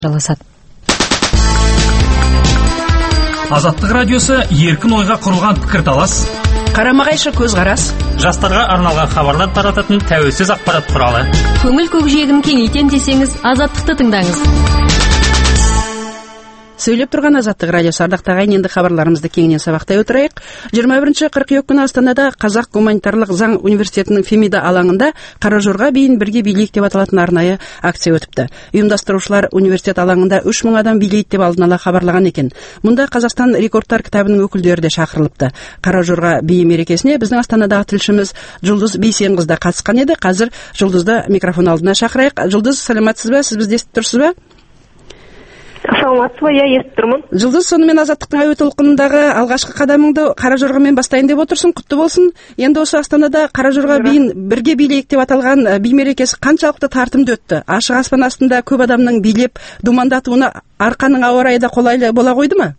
жалғасады. Азаттық радиосы еркін ойға құрылған пікірталас, қарама-қайшы көзқарас, жастарға арналған хабарлар тарататын тәуелсіз ақпарат құралы. Көңіл көкжиегін кеңейтем десеңіз, Азаттықты тыңдаңыз. Сөйлеп тұрған Азаттық радиосы. Ардақты ағайын, енді хабарларымызды кеңінен сабақтай отырайық. 21 қыркүйек күні Астанада Қазақ гуманитарлық заң университетінің Фемида алаңында қара жорға биін бірге билейік деп аталатын арнайы акция өтіпті. Ұйымдастырушылар университет алаңында 3000 адам билейді деп алдын ала хабарлаған екен. Мұнда Қазақстан рекордтар кітабының өкілдері де шақырылыпты. Қара жорға би мерекесіне біздің Астанадағы тілшіміз Жұлдыз Бейсенқызы да қатысқан еді. Қазір Жұлдызды микрофон алдына шақырайық. Жұлдыз, саламатсыз ба? Сіз бізді естіп тұрсыз ба? Саламатсыз ба? Естіп тұрмын. Жұлдыз, сонымен Азаттықтың әуе толқынындағы алғашқы қадамыңды қара жорғамен бастайын деп отырсың. Құтты болсын. Енді осы Астанада қара жорға биін бірге билейік деп аталған би мерекесі қаншалықты тартымды өтті? Ашық аспан астында көп адамның билеп думандатуына арқаның ауа райы да қолайлы бола қойды ма?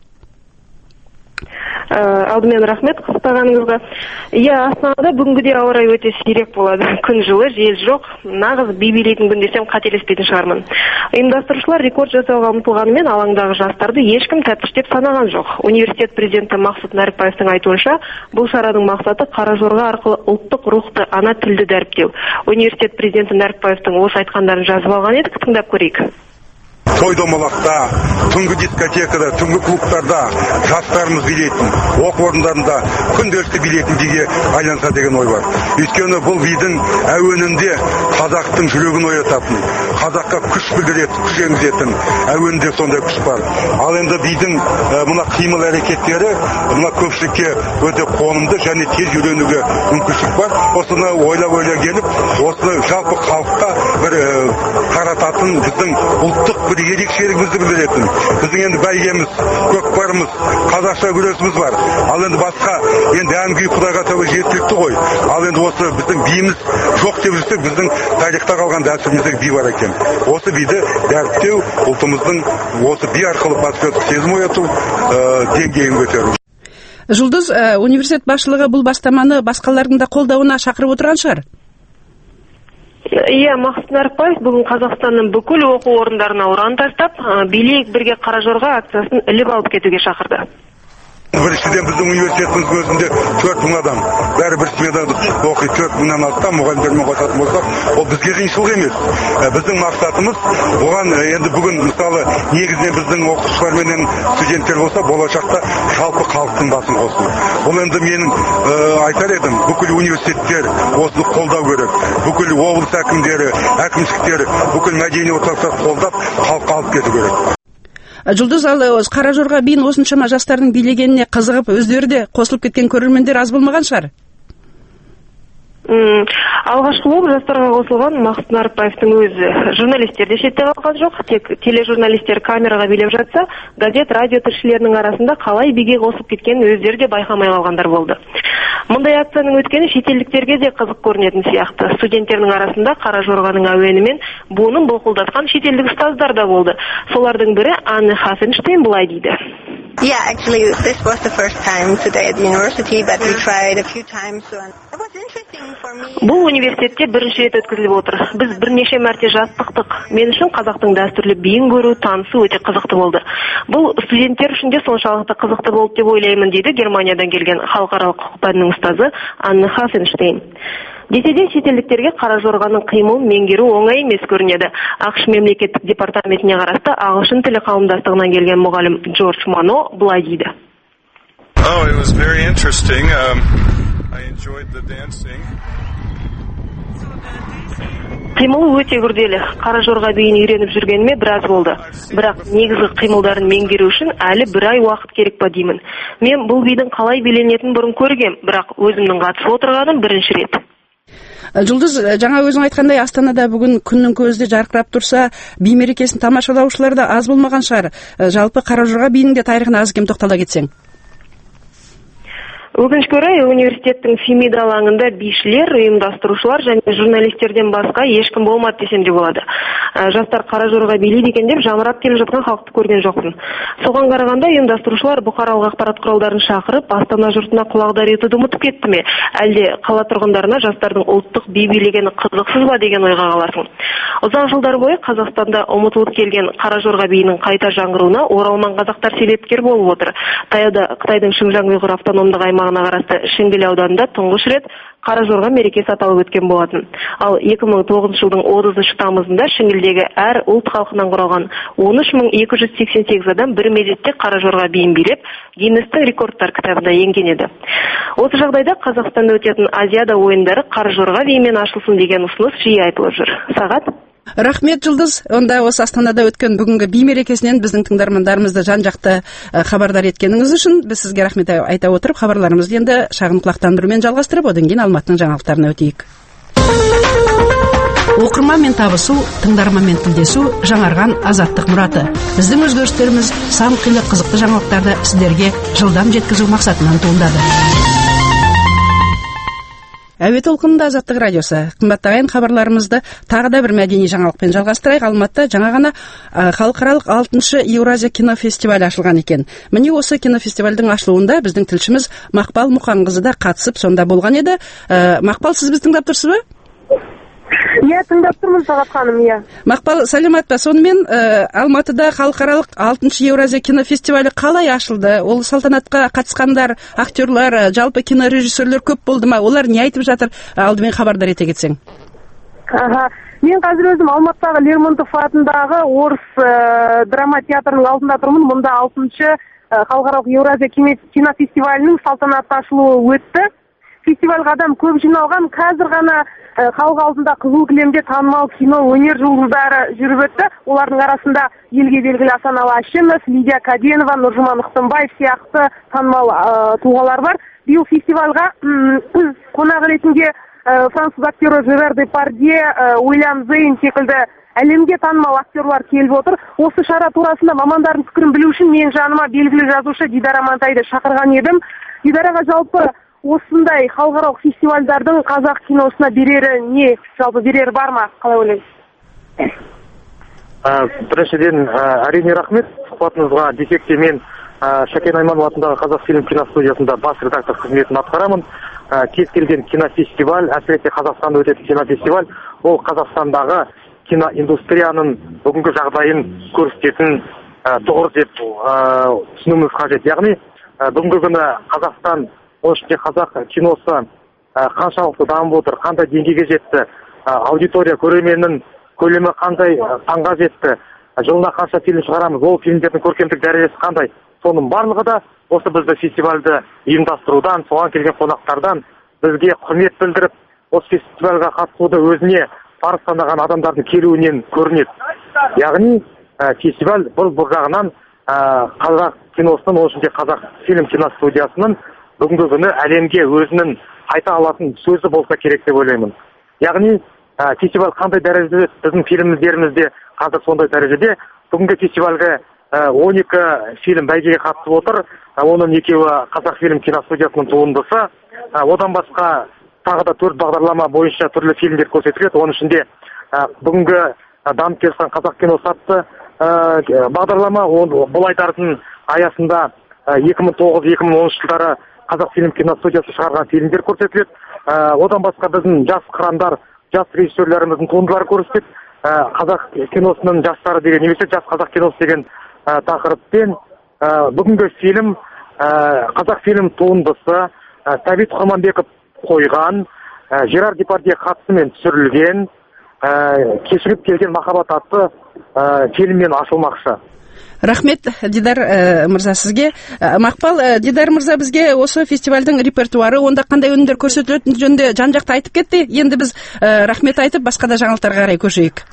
Алдымен рахмет қыстағаныңызға. Астанада бүгінгіде ауа райы өте сирек болады. Күн жылы, жел жоқ. Нағыз би билейтін күн десем қателеспейтін шығармын. Ұйымдастырушылар рекорд жасауға ұмтылғанымен алаңдағы жастарды ешкім тәптіштеп санаған жоқ. Университет президенті Мақсұт Нәрікбаевтың айтуынша, бұл шараның мақсаты қара жорға арқылы ұлттық рухты, ана тілді дәріптеу. Университет президенті Нәрікбаевтың осы айтқандарын жазып алған едік, тыңдап көрейік. Той-домалақта, түнгі дискотекада, түнгі клубтарда жастарымыз билейтін, оқу орындарында күнделікті билейтін биге айланса деген ой бар. Өйткені бұл бидің әуенінде қазақтың жүрегін оятатын, қазаққа күш білдіретін, күш енгізетін әуенінде сондай күш бар. Ал енді бидің мына қимыл әрекеттері мына көпшілікке өте қонымды және тез үйренуге мүмкіншілік бар. Осыны ойлап келіп, осыны жалпы халыққа бір тарататын біздің ұлттық бір ерекшелігімізді білдіретін. Біздің енді бәйгеміз, көкпарымыз, қазақша күресіміз бар. Ал енді басқа енді ән-күй Құдайға тәуба жеткілікті ғой. Ал енді осы біздің биіміз жоқ деп жүрсек, біздің тарихта қалған дәстүріміздегі би бар екен. Осы биді дәріптеу, ұлтымыздың осы би арқылы патриоттық сезім ояту деңгейін көтеру. Жұлдыз, университет басшылығы бұл бастаманы басқалардың да қолдауына шақырып отырған шығар? Мақсұт Нәрікбаев бүгін Қазақстанның бүкіл оқу орындарына ұран тастап, билейік бірге қара жорға акциясын іліп алып кетуге шақырды. Біріншіден біздің университетіміздің өзінде 4000 адам, бәрі бір смедады оқиды, 4000-нан астам мұғалімдермен қосатын болсақ, ол бізге қиыншылық емес. Біздің мақсатымыз оған енді бүгін мысалы негізінен біздің оқушылар мен студенттер болса, болашақта жалпы халықтың басын қосу. Бұл енді менің айтар едім, бүкіл университеттер осыны қолдау керек. Бүкіл облыс әкімдері, әкімшіліктері, бүкіл мәдени орталықтар қолдап халыққа алып кету керек. Жұлдыз, ал қара жорға биін осыншама жастардың билегеніне қызығып, өздері де қосылып кеткен көрермендер аз болмаған шығар? Алғашқы болып жастарға қосылған Мақсұт Нәрікбаевтың өзі. Журналистер де шетте қалған жоқ, тек тележурналистер камераға билеп жатса, газет, радио тілшілерінің арасында қалай биге қосып кеткенін өздері де байқамай қалғандар болды. Мұндай акцияның өткені шетелдіктерге де қызық көрінетін сияқты. Студенттердің арасында қара жорғаның әуенімен буынын бұлқылдатқан шетелдік ұстаздар да болды. Солардың бірі Анна Хафенштейн былай дейді. Actually, this was the first time today at the university, but we tried a few times. It was interesting for me. Бұл университетте бірінші рет өткізіліп отыр. Біз бірнеше мәрте жаттықтық. Мен үшін қазақтың дәстүрлі биін көру, танысу өте қызықты болды. Бұл студенттер үшін де соншалықты қызықты болды деп ойлаймын, дейді Германиядан келген халықаралық құқық пәнінің ұстазы Анна Хафенштейн. Десе де шетелдіктерге қара жорғаның қимылын меңгеру оңай емес көрінеді. ақш мемлекеттік департаментіне қарасты ағылшын тілі қауымдастығынан келген мұғалім Джордж Мано былай дейді. It was very interesting. I enjoyed the dancing. Қимылы өте күрделі. Қара жорға биін үйреніп жүргеніме біраз болды. Бірақ негізгі қимылдарын меңгеру үшін әлі бір ай уақыт керек па деймін. Мен бұл бидің қалай биленетінін бұрын көргем, бірақ өзімнің қатысып отырғаным бірінші рет. Жұлдыз, жаңа өзің айтқандай Астанада бүгін күннің көзі жарқырап тұрса, би мерекесін тамашалаушылар да аз болмаған шығар. Жалпы қара жорға биінің де тарихына аз кем тоқтала кетсең. Өкінішке орай университеттің Фемида алаңында бишілер, ұйымдастырушылар және журналистерден басқа ешкім болмады десем де болады. Жастар қара жорға билейді екен деп жамырап келе жатқан халықты көрген жоқпын. Соған қарағанда ұйымдастырушылар бұқаралық ақпарат құралдарын шақырып, Астана жұртына құлағдар етуді ұмытып кетті ме? Әлде қала тұрғындарына жастардың ұлттық би билегені қызықсыз ба деген ойға қаласың. Ұзақ жылдар бойы Қазақстанда ұмытылып келген қара жорға биінің қайта жаңғыруына оралман қазақтар себепкер болып отыр. Таяуда Қытайдың Шыңжаң ұйғыр автономдық аймағына қарасты Шіңгіл ауданында тұңғыш рет қара жорға мерекесі аталып өткен болатын. Ал 2009 жылдың 30 тамызында Шіңгілдегі әр ұлт халқынан құралған 13288 адам бір мезетте қара жорға биін билеп, Гиннестің рекордтар кітабына енген еді. Осы жағдайда Қазақстанда өтетін Азиада ойындары қара жорға биімен ашылсын деген ұсыныс жиі айтылып жүр. Сағат? Рахмет, Жұлдыз. Онда осы Астанада өткен бүгінгі би мерекесінен біздің тыңдармандарымызды жан-жақты хабардар еткеніңіз үшін біз сізге рахмет айта отырып, хабарларымызды енді шағын құлақтандырумен жалғастырып, одан кейін Алматының жаңалықтарына өтейік. Оқырманмен табысу, тыңдарманмен тілдесу жаңарған азаттық мұраты. Біздің өзгерістеріміз сан қилы қызықты жаңалықтарды сіздерге жылдам жеткізу мақсатынан туындады. Әуе толқынында Азаттық радиосы. Қымбатты ағайын, хабарларымызды тағы да бір мәдени жаңалықпен жалғастырайық. Алматыда жаңа ғана халықаралық 6-шы Еуразия кинофестивалі ашылған екен. Міне осы кинофестивальдің ашылуында біздің тілшіміз Мақпал Мұқанқызы да қатысып сонда болған еді. Мақпал, сіз бізді тыңдап тұрсыз ба? Иә, тыңдап тұрмын, Сағат ханым, иә. Мақпал, сәлемат па? Сонымен Алматыда халықаралық 6-шы Еуразия кинофестивалі қалай ашылды? Ол салтанатқа қатысқандар, актерлар, жалпы кинорежиссерлер көп болды ма? Олар не айтып жатыр? Алдымен хабардар ете кетсең. Мен қазір өзім Алматыдағы Лермонтов атындағы орыс драма театрының алдында тұрмын. Мұнда 6-шы халықаралық Еуразия кинофестивалінің салтанатты ашылуы өтті. Фестивальға адам көп жиналған, қазір ғана халық алдында қызыл кілемде танымал кино өнер жұлдыздары жүріп өтті. Олардың арасында елге белгілі Асаналы Әшімов, Лидия Каденова, Нұржұман Ықтымбаев сияқты танымал тұлғалар бар. Биыл фестивальға қонақ ретінде француз актері Жерар Депардье, Уильям Зейн секілді әлемге танымал актерлар келіп отыр. Осы шара турасында мамандардың пікірін білу үшін мен жаныма белгілі жазушы Дидар Амантайды шақырған едім. Дидараға жалпы осындай халықаралық фестивальдардың қазақ киносына берері не? Жалпы берері бар ма? Қалай ойлайсыз? Біріншіден, әрине рахмет. Сұхбатыңызға десек те мен Шәкен Айманов атындағы Қазақфильм киностудиясында бас редактор қызметін атқарамын. Кез келген кинофестиваль, әсіресе Қазақстанда өтетін кинофестиваль, ол Қазақстандағы киноиндустрияның бүгінгі жағдайын көрсететін тұғыр деп түсінуіміз қажет. Яғни бүгінгі күні Қазақстан, оның ішінде қазақ киносы қаншалықты дамып отыр, қандай деңгейге жетті, аудитория көрерменнің көлемі қандай санға жетті, жылына қанша фильм шығарамыз, ол фильмдердің көркемдік дәрежесі қандай. Соның барлығы да осы бізді фестивальді ұйымдастырудан, соған келген қонақтардан бізге құрмет білдіріп, осы фестивальға қатысуды өзіне парыз санаған адамдардың келуінен көрінеді. Яғни фестиваль бұл жағынан қазақ киносының, оның ішінде Қазақфильм киностудиясының бүгінгі күні әлемге өзінің айта алатын сөзі болса керек деп ойлаймын. Яғни фестиваль қандай дәрежеде, біздің фильмдерімізде қазір сондай дәрежеде. Бүгінгі фестивальге 12 фильм бәйгеге қатысып отыр. Оның екеуі Қазақфильм киностудиясының туындысы. Одан басқа тағы да 4 бағдарлама бойынша түрлі фильмдер көрсетіледі. Оның ішінде бүгінгі дамып келе жатқан қазақ киносы атты бағдарлама, бұл айдардың аясында 2009-2010 жылдары Қазақфильм киностудиясы шығарған фильмдер көрсетіледі. Одан басқа біздің жас қырандар, жас режиссерлеріміздің туындылары көрсетіледі. Қазақ киносының жастары деген, немесе жас қазақ киносы деген тақырыппен бүгінгі фильм Қазақфильм туындысы Сәбит Құрманбеков қойған, Жерар Депардье қатысымен түсірілген Кешігіп келген махаббат атты фильммен ашылмақшы. Рахмет, Дидар мырза, сізге. Мақпал, Дидар мырза бізге осы фестивальдің репертуары, онда қандай өнімдер көрсетілетіні жөнінде жан-жақты айтып кетті. Енді біз рахмет айтып, басқа да жаңалықтарға қарай көшейік.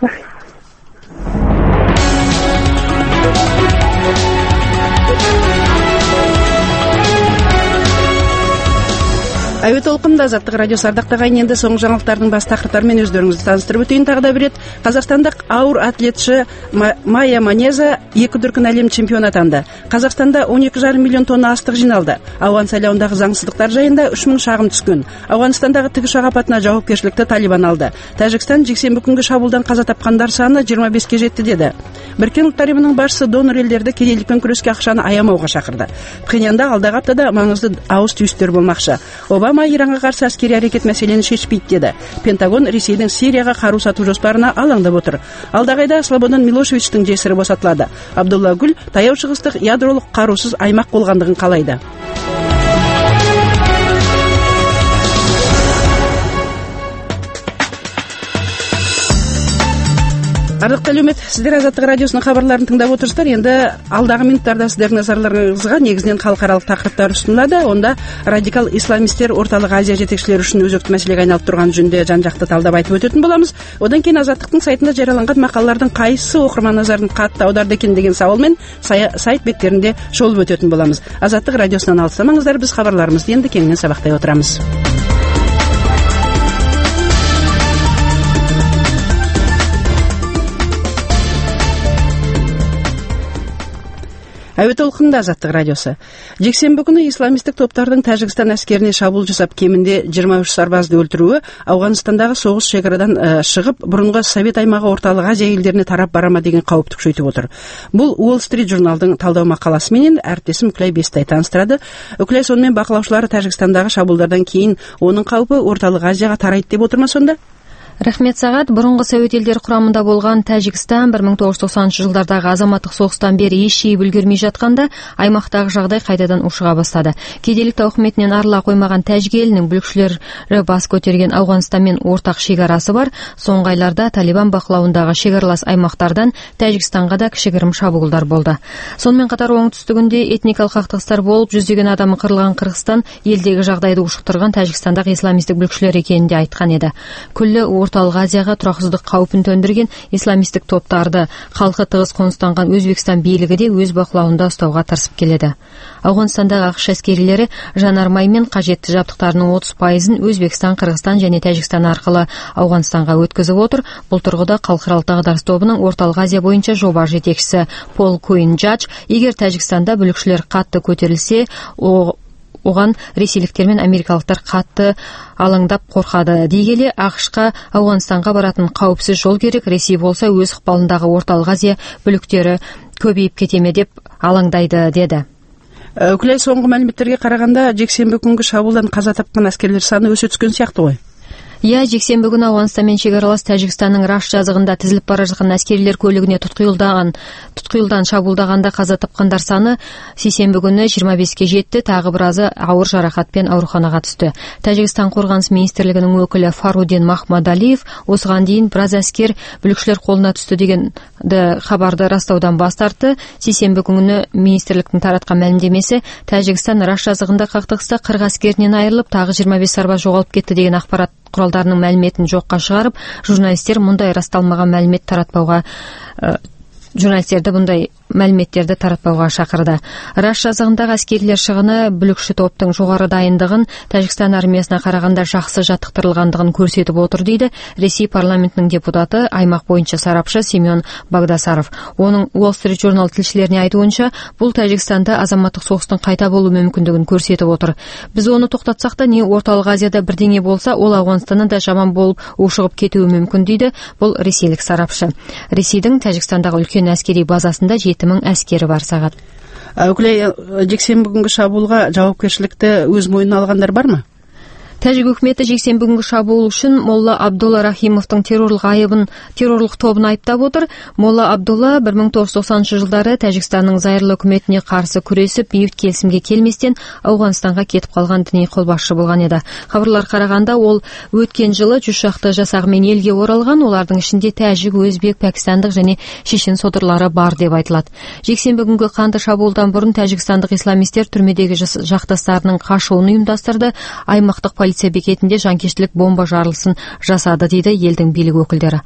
Әуе толқында Азаттық радиосы ардақтаған енді соңғы жаңалықтардың бас тақырыптарымен өздеріңізді таныстырып өтейін. Тағы да бір рет қазақстандық ауыр атлетші Майя Манеза 2 дүркін әлем чемпионы атанды. Қазақстанда 12,5 миллион тонна астық жиналды. Ауған сайлауындағы заңсыздықтар жайында 3000 шағым түскен. Ауғанстандағы тікұшақ апатына жауапкершілікті Талибан алды. Тәжікстан жексенбі күнгі шабуылдан қаза тапқандар саны 25-ке жетті деді. Біріккен ұлттар ұйымының басшысы донор елдерді кедейлікпен күреске ақшаны аямауға шақырды. Пхеньянда алдағы аптада маңызды ауыс түйістер болмақшы. Обама Иранға қарсы әскери әрекет мәселені шешпейді деді. Пентагон Ресейдің Сирияға қару сату жоспарына алаңдап отыр. Алдағы айда Слободан Милошевичтің жесірі босатылады. Абдулла Гүл таяу шығыстық ядролық қарусыз аймақ болғандығын қалайды. Ардақты әлеумет, сіздер Азаттық радиосының хабарларын тыңдап отырсыздар. Енді алдағы минуттарда сіздердің назарларыңызға негізінен халықаралық тақырыптар ұсынылады. Онда радикал исламистер Орталық Азия жетекшілері үшін өзекті мәселеге айналып тұрған жөнінде жан-жақты талдап айтып өтетін боламыз. Одан кейін Азаттықтың сайтында жарияланған мақалалардың қайсысы оқырман назарын қатты аударды екен деген сауалмен сайт беттерінде шолып өтетін боламыз. Азаттық радиосынан алыстамаңыздар, біз хабарларымызды енді кеңінен сабақтай отырамыз. Әуе толқында Азаттық радиосы. Жексенбі күні исламистік топтардың Тәжікстан әскеріне шабуыл жасап кемінде 23 сарбазды өлтіруі Ауғанстандағы соғыс шекарадан шығып, бұрынғы Совет аймағы Орталық Азия елдеріне тарап барама деген қауіпті күшейтіп отыр. Бұл Wall Street журналдың талдау мақаласымен әріптесім Үкләй Бестай таныстырады. Үкләй сонымен бақылаушылары Тәжікстандағы шабуылдардан кейін оның қаупі Орталық Азияға тарайды деп отыр ма сонда? Рахмет сағат. Бұрынғы Совет елдері құрамында болған Тәжікстан 1990 жылдардағы азаматтық соғыстан бері еш жиып үлгермей жатқанда аймақтағы жағдай қайтадан ушыға бастады. Кедейлік тауқыметінен арыла қоймаған тәжік елінің бүлікшілері бас көтерген Ауғанстанмен ортақ шекарасы бар. Соңғы айларда Талибан бақылауындағы шекаралас аймақтардан Тәжікстанға да кішігірім шабуылдар болды. Сонымен қатар оңтүстігінде этникалық қақтығыстар болып, жүздеген адамы қырылған Қырғызстан елдегі жағдайды ушықтырған Тәжікстандағы исламистік бүлікшілер екенін де айтқан еді. Күллі Орталық Азияға тұрақсыздық қаупін төндірген исламистік топтарды халқы тығыз қоныстанған Өзбекстан билігі де өз бақылауында ұстауға тырысып келеді. Ауғанстандағы ақш әскерилері жанармай мен қажетті жабдықтарының 30%-ын Өзбекстан, Қырғызстан және Тәжікстан арқылы Ауғанстанға өткізіп отыр. Бұл тұрғыда халықаралық дағдарыс тобының Орталық Азия бойынша жоба жетекшісі Пол Куин Джадж, егер Тәжікстанда бүлікшілер қатты көтерілсе, оған ресейліктер мен америкалықтар қатты алаңдап қорқады. Дегеле ақшқа Ауғанстанға баратын қауіпсіз жол керек, Ресей болса өз ықпалындағы Орталық Азия бүліктері көбейіп кетеме деп алаңдайды деді. Үкілей, соңғы мәліметтерге қарағанда жексенбі күнгі шабуылдан қаза тапқан әскерлер саны өсе түскен сияқты ғой. Иә, жексенбі күні Ауғанстанмен шекаралас Тәжікстанның Раш жазығында тізіліп бара жатқан әскерилер көлігіне тұтқиылдан шабуылдағанда қаза тапқандар саны сейсенбі күні 25-ке жетті, тағы біразы ауыр жарақатпен ауруханаға түсті. Тәжікстан қорғаныс министрлігінің өкілі Фарудин Махмадалиев осыған дейін біраз әскер бүлікшілер қолына түсті деген хабарды растаудан бас тартты. Сейсенбі күні министрліктің таратқан мәлімдемесі Тәжікстан Раш жазығында қақтығыста 40 әскерінен айырылып, тағы 25 сарбаз жоғалып кетті деген ақпарат құралдарының мәліметін жоққа шығарып, журналистерді бұндай мәліметтерді таратпауға шақырды. Раш жазығындағы әскерилер шығыны бүлікші топтың жоғары дайындығын, Тәжікстан армиясына қарағанда жақсы жаттықтырылғандығын көрсетіп отыр дейді Ресей парламентінің депутаты, аймақ бойынша сарапшы Семен Багдасаров. Оның Wall Street журнал тілшілеріне айтуынша, бұл Тәжікстанда азаматтық соғыстың қайта болу мүмкіндігін көрсетіп отыр. Біз оны тоқтатсақ та, не Орталық Азияда бірдеңе болса, ол Ауғанстаннан да жаман болып ушығып кетуі мүмкін дейді бұл ресейлік сарапшы. Ресейдің Тәжікстандағы үлкен әскери базасында 7000 әскері бар сағат. Үкілей, жексенбі күнгі шабуылға жауапкершілікті өз мойнына алғандар бар ма? Тәжік үкіметі жексенбі күнгі шабуыл үшін Молла Абдулла Рахимовтың террорлық тобын айыптап отыр. Молла Абдулла 1990 жылдары Тәжікстанның зайырлы үкіметіне қарсы күресіп, бейбіт келісімге келместен Ауғанстанға кетіп қалған діни қолбасшы болған еді. Хабарлар қарағанда ол өткен жылы 100 шақты жасағымен елге оралған, олардың ішінде тәжік, өзбек, пәкістандық және шешен содырлары бар деп айтылады. Жексенбі күнгі қанды шабуылдан бұрын тәжікстандық исламистер түрмедегі жақтастарының қашуын ұйымдастырды. Аймақтық полиция бекетінде жанкештілік бомба жарылысын жасады дейді елдің билік өкілдері.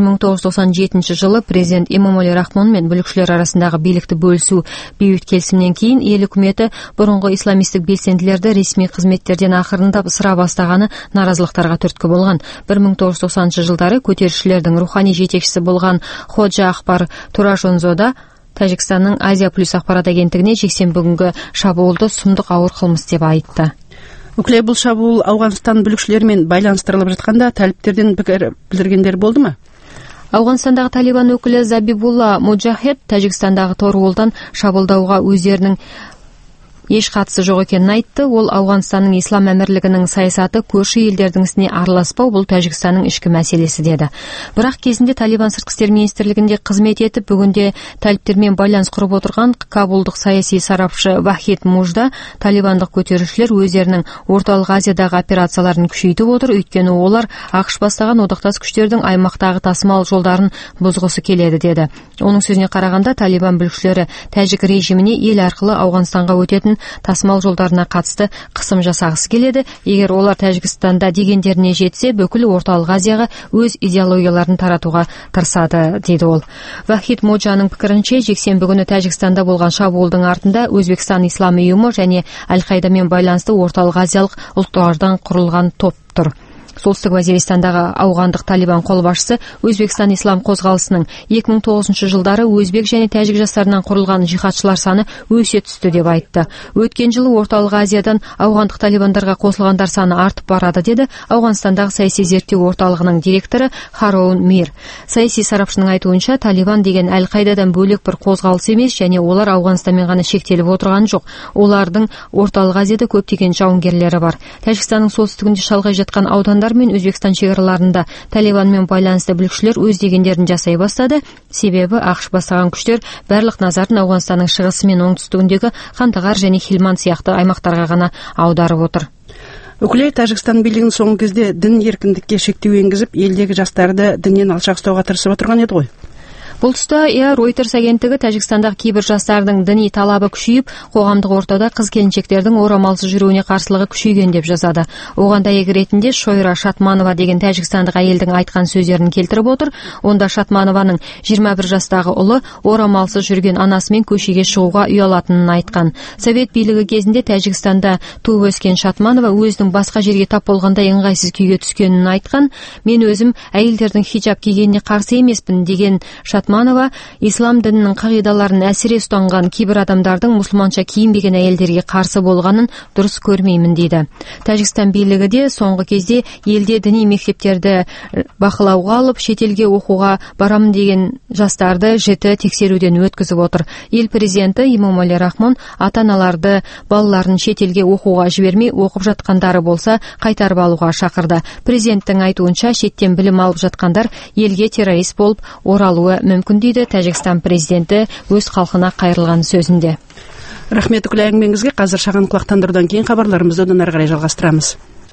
1997 жылы президент Эмомали Рахмон мен бүлікшілер арасындағы билікті бөлісу бейбіт келісімнен кейін ел үкіметі бұрынғы исламистік белсенділерді ресми қызметтерден ақырындап ысыра бастағаны наразылықтарға түрткі болған. 1990 жылдары көтерілісшілердің рухани жетекшісі болған Ходжа Ахбар Турашонзода Тәжікстанның Азия плюс ақпарат агенттігіне жексенбі күнгі шабуылды сұмдық ауыр қылмыс деп айтты. Өкілей бұл шабуыл Ауғанстан бүлікшілерімен байланыстырылып жатқанда таліптерден пікір білдіргендер болды ма? Ауғанстандағы Талибан өкілі Забибулла Муджахед Тәжікстандағы Торғолдан шабуылдауға өздерінің еш қатысы жоқ екенін айтты. Ол Ауғанстанның ислам әмірлігінің саясаты көрші елдердің ісіне араласпау бұл Тәжікстанның ішкі мәселесі деді. Бірақ кезінде Талибан сыртқы істер министрлігінде қызмет етіп, бүгінде талиптермен байланыс құрып отырған кабулдық саяси сарапшы Вахид Мужда талибандық көтерілісшілер өздерінің орталық Азиядағы операцияларын күшейтіп отыр, өйткені олар ақш бастаған одақтас күштердің аймақтағы тасымал жолдарын бұзғысы келеді деді. Оның сөзіне қарағанда Талибан бүлікшілері тәжік режиміне ел арқылы Ауғанстанға өтетін тасымал жолдарына қатысты қысым жасағысы келеді. Егер олар Тәжікстанда дегендеріне жетсе, бүкіл орталық Азияға өз идеологияларын таратуға тырысады, дейді ол. Вахид Моджаның пікірінше, жексенбі күні Тәжікстанда болған шабуылдың артында Өзбекстан ислам ұйымы және Әл-Қайдамен байланысты орталық азиялық ұлттардан құрылған топ тұр. Солтүстік Вазиристандағы ауғандық Талибан қолбасшысы Өзбекстан ислам қозғалысының 2009 жылдары өзбек және тәжік жастарынан құрылған жихадшылар саны өсе түсті деп айтты. Өткен жылы орталық Азиядан ауғандық талибандарға қосылғандар саны артып барады, деді Ауғанстандағы саяси зерттеу орталығының директоры Хароун Мир. Саяси сарапшының айтуынша, Талибан деген Әл-Қайдадан бөлек бір қозғалыс емес және олар Ауғанстанмен ғана шектеліп отырған жоқ. Олардың орталық Азияда көптеген жауынгерлері бар. Тәжікстанның солтүстігінде шалғай жатқан аудандар мен Өзбекстан шекараларында Талибанмен байланысты бүлікшілер өз дегендерін жасай бастады. Себебі ақш бастаған күштер барлық назарын Ауғанстанның шығысы мен оңтүстігіндегі Қандағар және Хилманд сияқты аймақтарға ғана аударып отыр. Өкілей Тәжікстан билігінің соңғы кезде дін еркіндікке шектеу енгізіп, елдегі жастарды діннен алшақ ұстауға тырысып отырған еді ғой. Бұл тұста Reuters агенттігі Тәжікстандағы кейбір жастардың діни талабы күшейіп, қоғамдық ортада қыз-келіншектердің орамалсыз жүруіне қарсылығы күшейген деп жазады. Оған дәйек ретінде Шойра Шатманова деген тәжікстандық әйелдің айтқан сөздерін келтіріп отыр. Онда Шатманованың 21 жастағы ұлы орамалсыз жүрген анасымен көшеге шығуға ұялатынын айтқан. Совет билігі кезінде Тәжікстанда туып өскен Шатманова өзінің басқа жерге тап болғанда ыңғайсыз күйге түскенін айтқан. Мен өзім әйелдердің хиджаб кигеніне қарсы емеспін деген Шатманова ислам дінінің қағидаларын әсіре ұстанған кейбір адамдардың мұсылманша киінбеген әйелдерге қарсы болғанын дұрыс көрмеймін дейді. Тәжікстан билігі де соңғы кезде елде діни мектептерді бақылауға алып, шетелге оқуға барамын деген жастарды жіті тексеруден өткізіп отыр. Ел президенті Эмомали Рахмон ата-аналарды балаларын шетелге оқуға жібермей, оқып жатқандары болса қайтарып алуға шақырды. Президенттің айтуынша, шеттен білім алып жатқандар елге террорист болып оралуы мүмкін, дейді Тәжікстан президенті өз халқына қайырылған сөзінде. Рахмет үкілі әңгімеңізге. Қазір шағын құлақтандырудан кейін хабарларымызды одан ары қарай жалғастырамыз.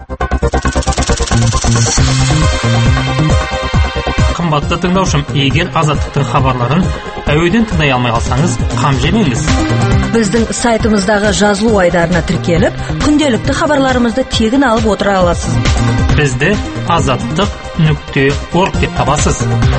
Қымбатты тыңдаушым, егер Азаттықтың хабарларын әуеден тыңдай алмай қалсаңыз, қам жемеңіз. Біздің сайтымыздағы жазылу айдарына тіркеліп, күнделікті хабарларымызды тегін алып отыра аласыз. Бізді azаттық.org деп табасыз.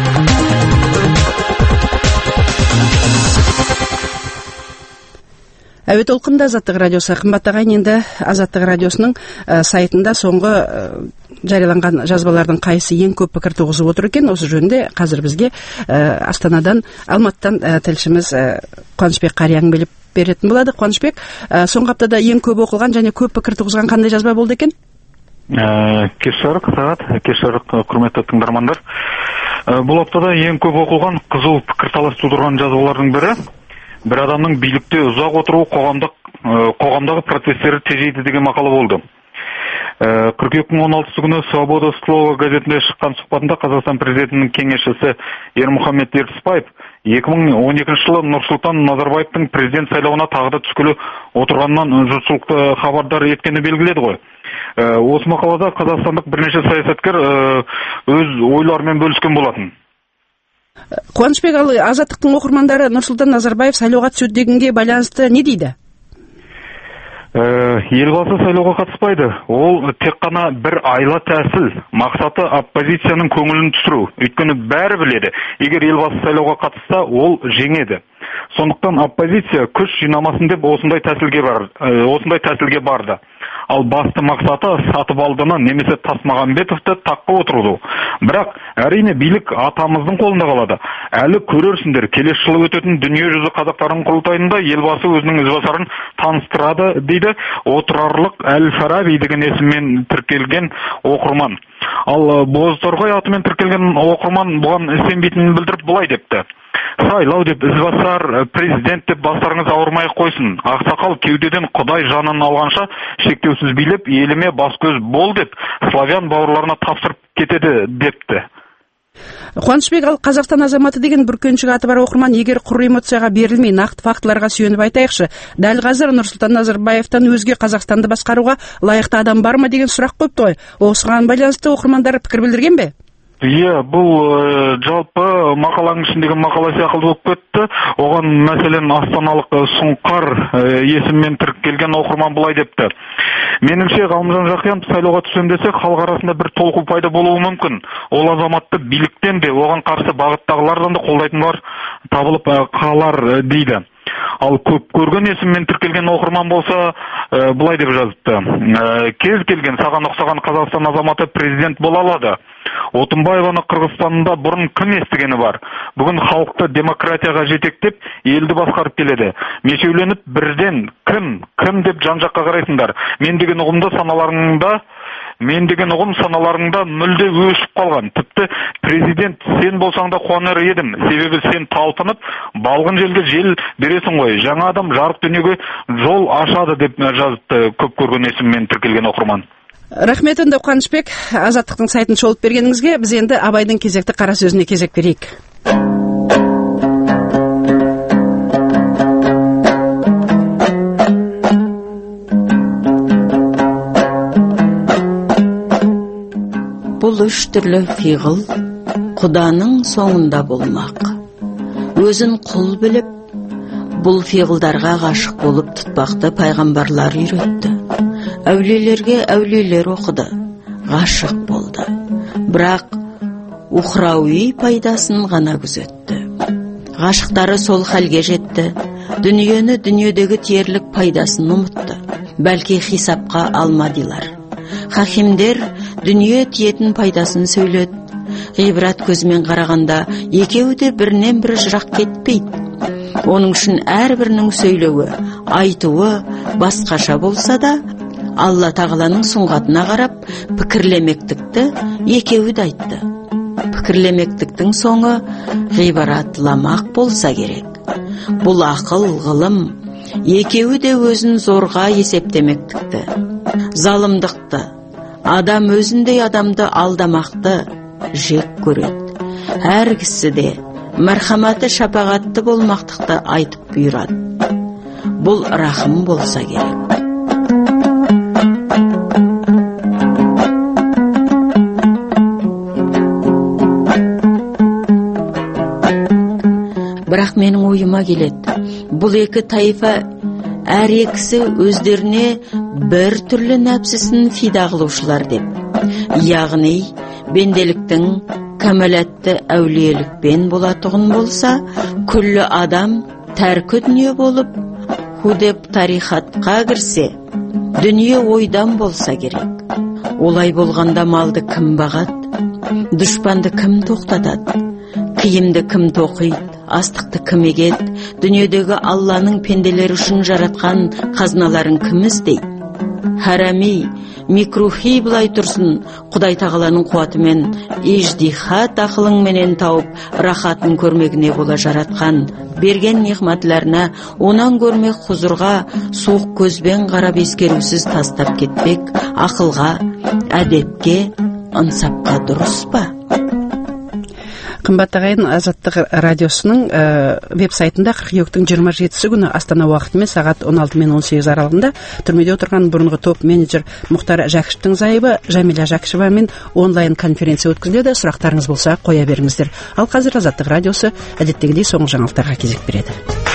Әуе толқында Азаттық радиосы. Қымбатты ағайын, енді Азаттық радиосының сайтында соңғы жарияланған жазбалардың қайсы ең көп пікір туғызып отыр екен. Осы жөнінде қазір бізге Астанадан, Алматыдан тілшіміз Қуанышбек Қария әңгімелеп беретін болады. Қуанышбек, соңғы аптада ең көп оқылған және көп пікір туғызған қандай жазба болды екен? Кеш жарық, құрметті тыңдармандар. Бұл аптада ең көп оқылған қызу пікір талас тудырған жазбалардың бірі, бір адамның билікте ұзақ отыруы қоғамдағы процестерді тежейді деген мақала болды. Қыркүйектің 16 күні Свобода Слова газетінде шыққан сұхбатында Қазақстан президентінің кеңесшісі Ермұхамед Ертісбаев 2012 жылы Нұрсұлтан Назарбаевтың президент сайлауына тағы да түскелі отырғаннан жұртшылықты хабардар еткені белгіледі ғой. Осы мақалада қазақстандық бірнеше саясаткер өз ойларымен бөліскен болатын. Қуанышбек, ал Азаттықтың оқырмандары Нұрсұлтан Назарбаев сайлауға түседі дегенге байланысты не дейді? Елбасы сайлауға қатыспайды. Ол тек қана бір айла тәсіл. Мақсаты оппозицияның көңілін түсіру. Өйткені бәрі біледі. Егер елбасы сайлауға қатысса, ол жеңеді. Сондықтан оппозиция күш жинамасын деп осындай тәсілге барды. Ал басты мақсаты сатып алдыны немесе Тасмағамбетовті таққа отыруды. Бірақ әрине билік атамыздың қолында қалады. Әлі көрерсіңдер, келесі жылы өтетін дүниежүзі қазақтарының құрылтайында елбасы өзінің ізбасарын таныстырады дейді отырарлық Әл-Фараби деген есіммен тіркелген оқырман. Ал Бозторғай атымен тіркелген оқырман бұған сенбейтінін білдіріп былай депті: сайлау деп ізбасар, президент деп бастарыңыз ауырмай қойсын. Ақсақал кеудеден Құдай жанын алғанша шектеусіз билеп, еліме бас-көз бол деп славян бауырларына тапсырып кетеді депті. Қуанышбек, ал Қазақстан азаматы деген бүркеншік аты бар оқырман, егер құр эмоцияға берілмей нақты фактыларға сүйеніп айтайықшы, дәл қазір Нұрсұлтан Назарбаевтан өзге Қазақстанды басқаруға лайықты адам бар ма деген сұрақ қойыпты ғой. Осыған байланысты оқырмандар пікір білдірген бе? Иә, бұл жалпы мақаланың ішіндегі мақала сияқты болып кетті. Оған мәселен астаналық Сұңқар есіммен тіркелген оқырман былай депті: меніңше Ғалымжан Жақиянов сайлауға түсем десе, халық арасында бір толқу пайда болуы мүмкін. Ол азаматты биліктен де, оған қарсы бағыттағылардан да қолдайтындар табылып қалар дейді. Ал көп көрген есіммен тіркелген оқырман болса, былай деп жазыпты: кез келген саған ұқсаған Қазақстан азаматы президент бола алады. Отынбаеваны Қырғызстанда бұрын кім естігені бар? Бүгін халықты демократияға жетектеп, елді басқарып келеді. Мешеуленіп бірден кім деп жан-жаққа қарайсыңдар. Мен деген ұғым саналарыңда мүлде өшіп қалған. Тіпті президент сен болсаң да қуанар едім. Себебі сен талпынып, балғын желге жел бересің ғой. Жаңа адам жарық дүниеге жол ашады деп жазыпты көп көрген есіммен тіркелген оқырман. Рахмет онда Қуанышбек, Азаттықтың сайтын шолып бергеніңізге. Біз енді Абайдың кезекті қара сөзіне кезек берейік. Бұл үш түрлі фиғыл Құданың соңында болмақ. Өзін құл біліп, бұл фиғылдарға ғашық болып тұтпақты пайғамбарлар үйретті. Әулиелерге әулиелер оқыды, ғашық болды. Бірақ ухрауи пайдасын ғана күзетті. Ғашықтары сол халге жетті, дүниені дүниедегі тиерлік пайдасын ұмытты. Бәлки хисапқа алмадылар. Хакимдер дүние тиетін пайдасын сөйледі. Ғибрат көзімен қарағанда екеуі де бірінен бірі жырақ кетпейді. Оның үшін әрбірінің сөйлеуі, айтуы басқаша болса да, Алла тағаланың сұңғатына қарап, пікірлемектікті екеуі де айтты. Пікірлемектіктің соңы ғибаратламақ болса керек. Бұл ақыл, ғылым, екеуі де өзін зорға есептемектікті. Залымдықты, адам өзіндей адамды алдамақты жек көреді. Әр кісі де мәрхаматы шапағатты болмақтықты айтып бұйырады. Бұл рахым болса керек. Бірақ менің ойыма келеді, бұл екі тайфа әр екісі өздеріне бір түрлі нәпсісін фида қылушылар деп. Яғни, бенделіктің кәмелетті әулиелікпен болатұғын болса, күллі адам тәркі дүние болып, худеп тарихатқа кірсе, дүние ойдан болса керек. Олай болғанда малды кім бағады, дұшпанды кім тоқтатады, киімді кім тоқиды, астықты кім егеді, дүниедегі Алланың пенделер үшін жаратқан қазналарын кім іздейді? Харами, микрухи былай тұрсын, Құдай тағаланың қуатымен иждихат ақылыңменен тауып, рахатын көрмегіне бола жаратқан, берген неғматларына, онан көрмек хұзырға, суық көзбен қарап ескерусіз тастап кетпек, ақылға, әдепке, ынсапқа дұрыс па? Қымбатты ағайын, Азаттық радиосының веб-сайтында қыркүйектің 27 күні Астана уақытымен сағат 16 мен 18 аралығында түрмеде отырған бұрынғы топ менеджер Мұхтар Жәкішевтің зайыбы Жәмила Жәкішевамен онлайн конференция өткізіледі. Сұрақтарыңыз болса қоя беріңіздер. Ал қазір Азаттық радиосы әдеттегідей соңғы жаңалықтарға кезек береді.